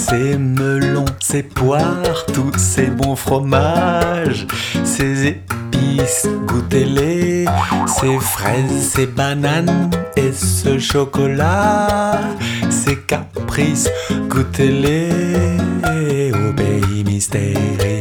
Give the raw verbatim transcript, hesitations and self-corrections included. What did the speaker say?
ces melons, ces poires, tous ces bons fromages, ces épices, goûtez-les, ces fraises, ces bananes et ce chocolat, ces caprices, goûtez-les au pays mystérieux.